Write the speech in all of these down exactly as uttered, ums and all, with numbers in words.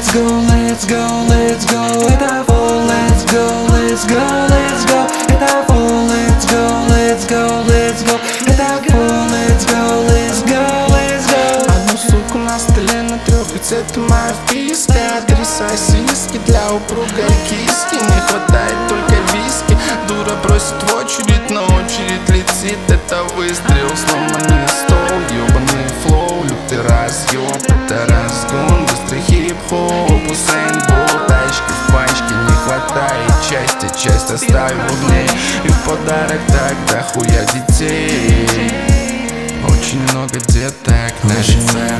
let's go, let's go, let's go. Это fall, let's go, let's go, let's go. Это fall, let's go, let's go, let's go. Это fall, let's go, let's go, let's go. Одну суку на столе на трех, ведь это моя вписка. Адреса сиськи для упругой киски. Не хватает только виски. Дура просит в очередь, но очередь летит. Это выстрел, сломанный стол, ёбаный флоу, лютый разъёб. Это разгон, быстрый хип-хоп. Усейн Болт, тачки в пачке. Не хватает части, часть оставим в ней. И в подарок так дохуя детей. Очень много деток на лице.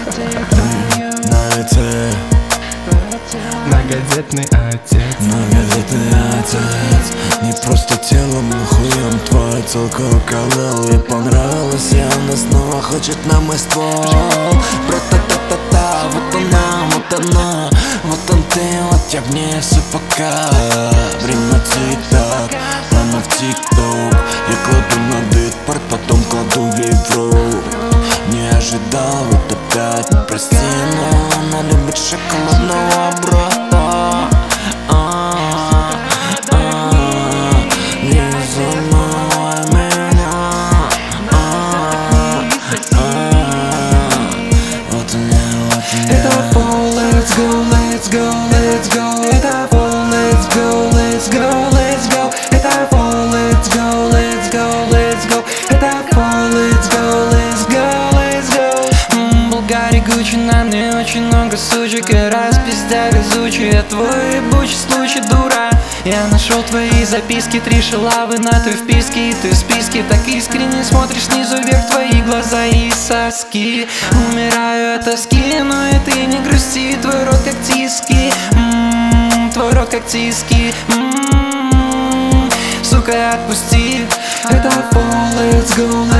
На лице. Многодетный отец. Многодетный отец. Не просто телом, но хуем. Твоя целка канал. Ей понравилось, и она снова хочет на мой ствол. Бра-та-та-та-та. Вот она, вот она. Вот он ты, вот я в ней все пока. Время тик-так, она в тик-ток. Я кладу на битпорт, потом кладу ей в рот. Не ожидал, вот опять, прости, но она любит шоколадного брата. А-а-а, не забывай меня. А-а-а, вот она, вот она. Это fall, let's go, let's go, let's go. Это fall, let's go, let's go, let's go. Это fall, let's go, let's go, let's go. Это fall, let's go, let's go, let's go. Булгари, Гуччи, на мне очень много сучек. И раз пизда везучая, твой ебучий случай, дура. Я нашел твои записки, три шалавы на той вписке. И ты в списке так искренне смотришь снизу вверх, твои глаза и соски. Умираю от тоски, но и ты не грусти. Твой рот как тиски, м-м, твой рот как тиски, м-м, сука, отпусти. Это fall, let's go,